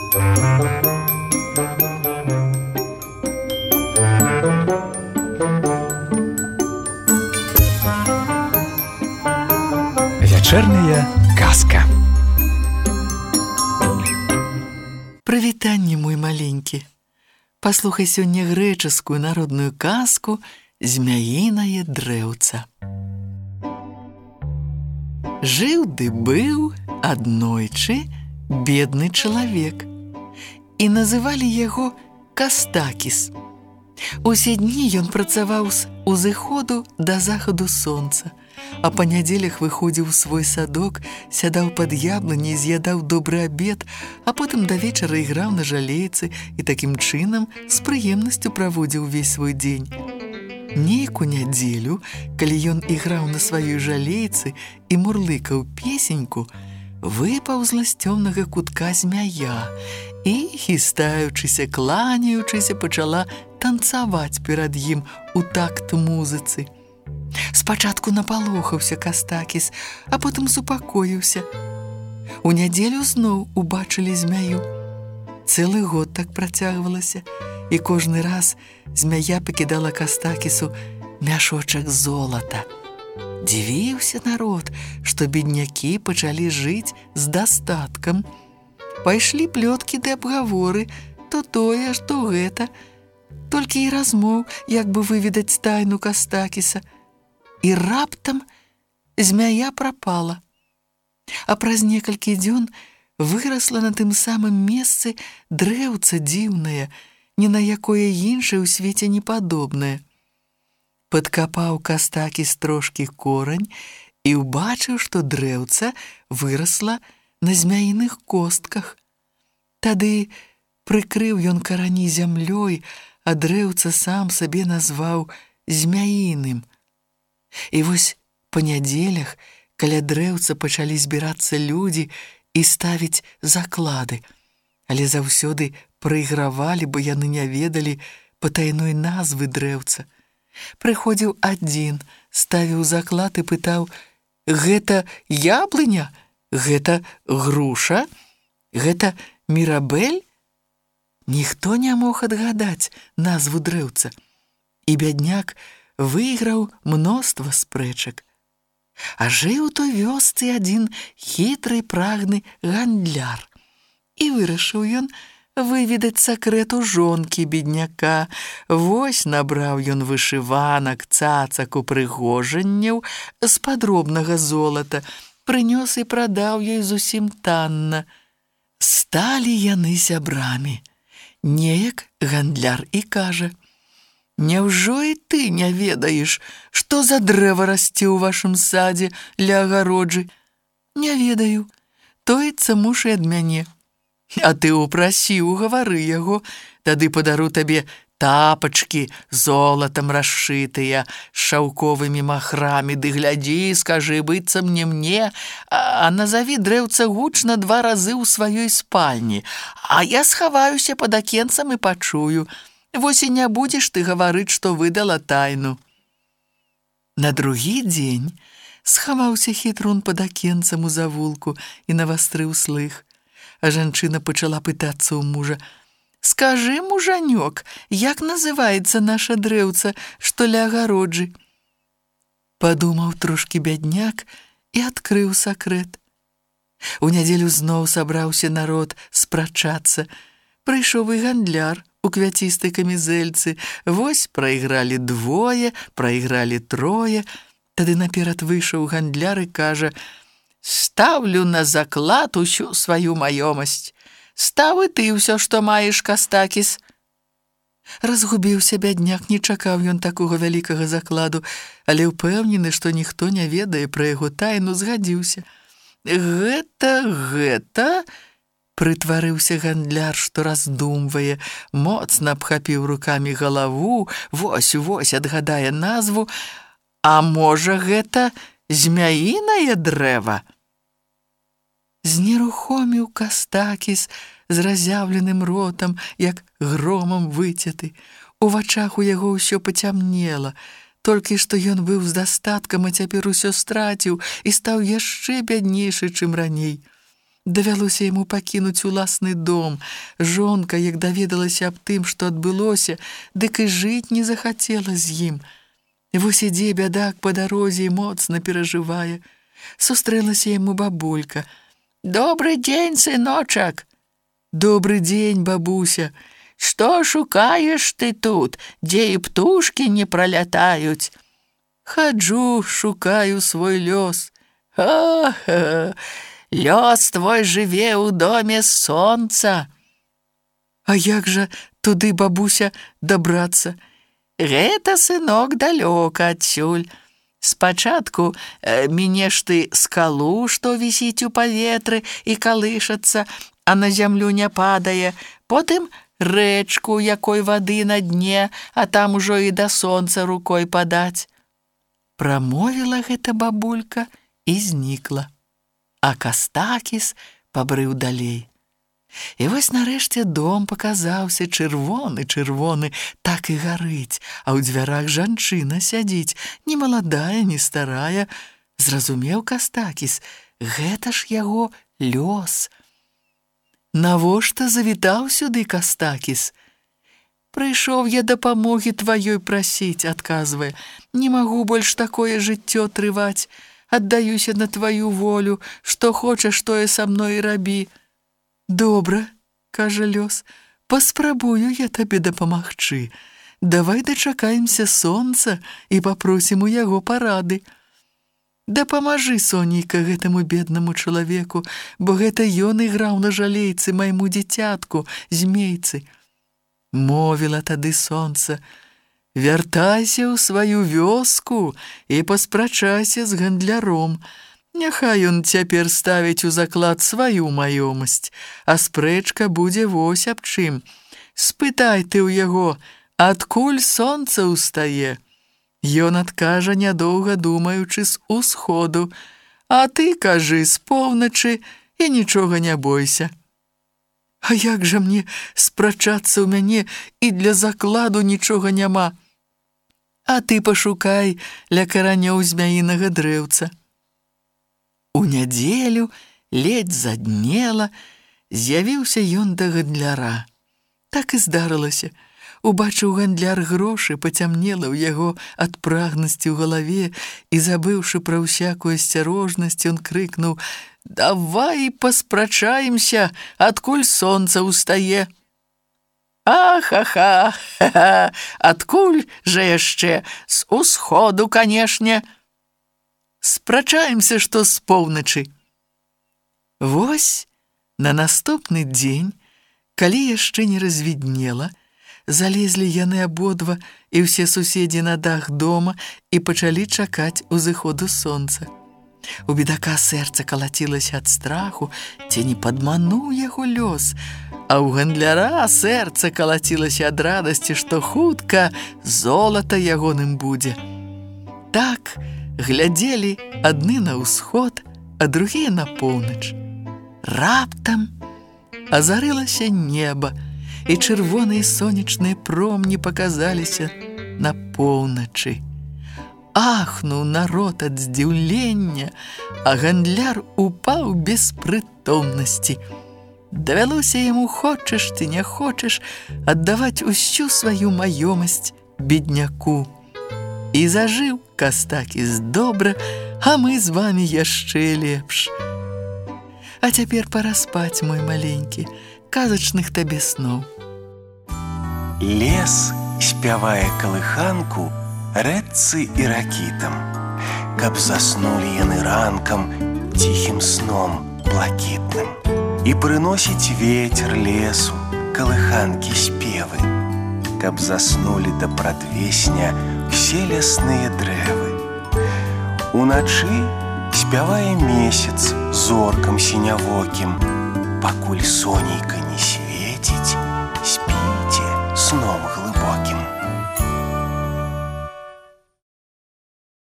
Вячэрняя казка. Прывітанне, мой маленькі. Паслухай сёння грэчаскую народную казку «Змяінае дрэўца». Жыў ды быў аднойчы бедны чалавек, і называлі яго Кастакіс. Усе дні ён працаваў з узыходу да захаду сонца, а па нядзелях выходзіў у свой садок, сядаў пад яблыняй, з'ядаў добры абед, а потым да вечара іграў на жалейцы і такім чынам з прыемнасцю праводзіў увесь свой дзень. Нейку нядзелю, калі ён іграў на сваёй жалейцы і мурлыкаў песеньку, выпаўзла з цёмнага кутка змяя і, хістаючыся, кланяючыся, пачала танцаваць перад ім у такт музыцы. Спачатку напалохаўся Кастакіс, а потым супакоіўся. У нядзелю зноў убачылі змяю. Цэлы год так працягвалася, і кожны раз змяя пакідала Кастакісу мяшочак золата. Дзівіўся народ, што беднякі пачалі жыць з дастаткам. Пайшлі плёткі ды абгаворы, то тое, што гэта. Толькі і размоў, як бы выведаць тайну Кастакіса. І раптам змяя прапала. А праз некалькі дзён вырасла на тым самым месцы дрэўца дзіўнае, ні на якое іншае ў свеце не падобнае. Падкапаў Кастакіс трошкі корань і ўбачыў, што дрэўца вырасла на змяіных костках. Тады прыкрыў ён карані зямлёй, а дрэўца сам сабе назваў змяіным. І вось па нядзелях каля дрэўца пачалі збірацца людзі і ставіць заклады, але заўсёды прайгравалі, бо яны не ведалі патайной назвы дрэўца. Прыходзіў адзін, ставіў заклад і пытаў: «Гэта яблыня? Гэта груша? Гэта мірабель?» Ніхто не мог адгадаць назву дрэўца, і бядняк выйграў мноства спрэчак. А жыў у той вёсцы адзін хітры прагны гандляр, і вырашыў ён выведаць сакрэт у жонкі бедняка. Вось набраў ён вышыванак, цацак, упрыгожанняў з падробнага золата, прынёс і прадаў ёй зусім танна. Сталі яны сябрамі. Неяк гандляр і кажа: «Няўжо і ты не ведаеш, што за дрэва расце ў вашым садзе ля агароджы?» «Не ведаю, тоіцца муж і ад мяне». «А ты ўпрасі, угавары яго, тады падару табе тапачкі золатам расшытыя, з шаўковымі махрамі, ды глядзі, скажы, быццам не мне, а назаві дрэўца гучна 2 разы ў сваёй спальні, а я схаваюся пад акенцам і пачую. Вось і не будзеш ты гаварыць, што выдала тайну». На другі дзень схаваўся хітрун пад акенцам у завулку і навастрыў слых. А жанчына пачала пытацца ў мужа: «Скажы, мужанёк, як называецца наша дрэўца, што ля агароджы?» Падумаў трошкі бядняк і адкрыў сакрэт. У нядзелю зноў сабраўся народ спрачацца. Прыйшоў і гандляр у квяцістай камізэльцы. Вось прайгралі 2, прайгралі 3. Тады наперад выйшаў гандляр і кажа: «Стаўлю на заклад усю сваю маёмасць. Стаў і ты ўсё, што маеш, Кастакіс». Разгубіўся бядняк, не чакаў ён такога вялікага закладу, але ўпэўнены, што ніхто не ведае пра яго тайну, згадзіўся. Гэта, прытварыўся гандляр, што раздумвае, моцна абхапіў рукамі галаву, вось адгадае назву. «А можа, гэта змяінае дрэва?» Знерухоміў Кастакіс з разяўленым ротам, як громам выцяты. У вачах у яго ўсё пацямнела. Толькі што ён быў з дастаткам, а цяпер усё страціў і стаў яшчэ бяднейшы, чым раней. Давялося яму пакінуць уласны дом. Жонка, як даведалася аб тым, што адбылося, дык і жыць не захацела з ім. Вось ідзе бядак па дарозе і моцна перажывае. Сустрэлася яму бабулька. «Добрый дзень, сыночак!» «Добрый дзень, бабуся!» «Што шукаеш ты тут, дзе і птушкі не пралятаюць?» «Хаджу, шукаю свой лёс». «Ха-ха! Лёс твой жыве ў доме сонца». «А як жа туды, бабуся, дабрацца?» «Гэта, сынок, далёка адсюль. Спачатку мінеш ты скалу, што вісіць у паветры і калышацца, а на зямлю не падае, потым рэчку, якой вады на дне, а там ужо і да сонца рукой падаць». Прамовіла гэта бабулька і знікла. А Кастакіс пабрыў далей. І вось нарэшце дом паказаўся чырвоны, так і гарыць, а ў дзвярах жанчына сядзіць, ні маладая, ні старая. Зразумеў Кастакіс, гэта ж яго лёс. «Навошта завітаў сюды, Кастакіс?» «Прыйшоў я дапамогі тваёй прасіць», адказвае. «Не магу больш такое жыццё трываць. Аддаюся на тваю волю, што хочаш, тое са мной і рабі». «Добра», кажа лёс, «паспрабую я табе дапамагчы. Давай дачакаемся сонца і папросім у яго парады. Дапамажы, сонейка, гэтаму беднаму чалавеку, бо гэта ён іграў на жалейцы майму дзіцятку, змейцы». Мовіла тады сонца: «Вяртайся ў сваю вёску і паспрачайся з гандляром. Няхай ён цяпер ставіць у заклад сваю маёмасць, а спрэчка будзе вось аб чым. Спытай ты ў яго, адкуль сонца ўстае. Ён адкажа, нядоўга думаючы, з усходу, а ты кажы з поўначы і нічога не бойся». «А як жа мне спрачацца, ў мяне і для закладу нічога няма?» «А ты пашукай ля каранёў змяінага дрэўца». У нядзелю, ледзь заднела, з'явіўся ён да гандляра. Так і здарылася. Убачыў гандляр грошы, пацямнела ў яго ад прагнасці ў галаве, і, забыўшы пра ўсякую асцярожнасць, ён крыкнуў: «Давай паспрачаемся, адкуль сонца ўстае». «Ах-ха-ха! Адкуль жа яшчэ? З усходу, канешне». «Спрачаемся, што з поўначы». Вось на наступны дзень, калі яшчэ не развіднела, залезлі яны абодва і ўсе суседзі на дах дома і пачалі чакаць узыходу сонца. У бедака сэрца калацілася ад страху, ці не падмануў яго лёс, а ў гандляра сэрца калацілася ад радасці, што хутка золата ягоным будзе. Так глядзелі адны на ўсход, а другія на поўнач. Раптам азарылася неба, і чырвоныя сонечныя промні паказаліся на поўначы. Ахнуў народ ад здзіўлення, а гандляр упаў без прытомнасці. Давялося яму, хочаш ты не хочаш, аддаваць усю сваю маёмасць бедняку. І зажыў Кастакіс добра, а мы з вамі яшчэ лепш. А цяпер пара спаць, мой маленькі, казачных табе сноў. Лес спявае калыханку рэдцы і ракітам, каб заснулі яны ранкам ціхім сном блакітным. І прыносіць вецер лесу калыханкі спевы, каб заснулі да прадвесня ўсе лясныя дрэвы. Уначы спявае месяц зоркам сінявокім, пакуль сонейка не свеціць, спіце сном